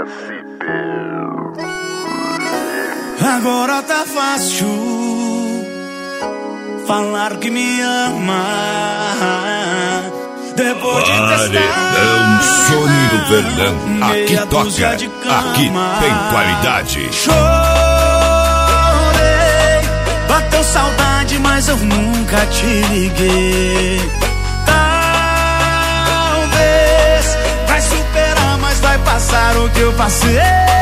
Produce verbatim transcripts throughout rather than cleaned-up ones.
Agora tá fácil falar que me ama. Depois de Paredão Sony do Fernando. Aqui toca, aqui tem qualidade. Chorei, bateu saudade, mas eu nunca te liguei. Talvez vai superar, mas vai passar o que eu passei.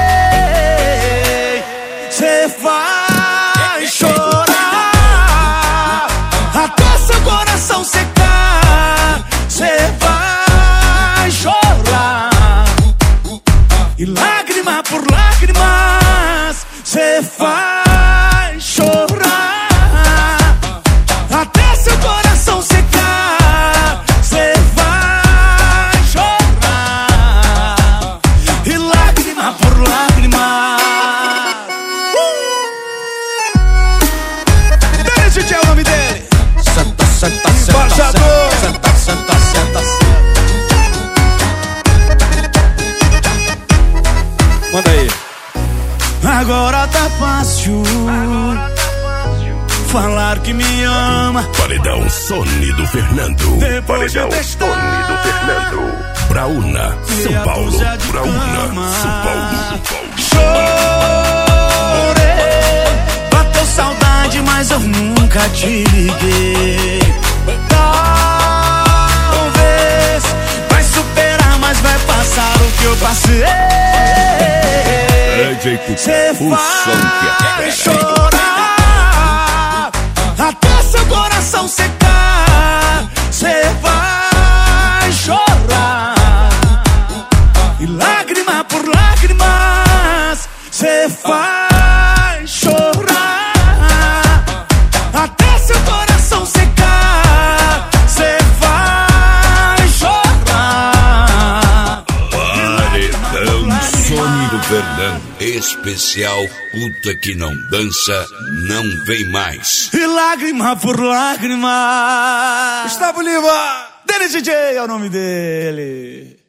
Cê vai chorar até seu coração secar. Cê vai chorar e lágrima por lágrimas. Cê vai chorar até seu coração secar. Cê vai chorar e lágrima por lágrima. Esse é o nome dele. Senta, senta, senta, senta, senta, senta, senta, senta. Manda aí. Agora tá fácil falar que me ama. Paredão Sony do Fernando. Depois Paredão de Sony do Fernando. Braúna, São Paulo. Braúna, São Paulo, São Paulo. Chorei, bateu saudade, mas eu nunca te liguei. Talvez vai superar, mas vai passar o que eu passei. Cê vai chorar até seu coração secar. Cê vai chorar e lágrima por lágrimas. Cê vai chorar até seu coração secar. Cê vai chorar. Paredão Sony do Fernando. Especial, puta que não dança, não vem mais. E lágrima por lágrima. Gustavo Lima, Dele D J é o nome dele.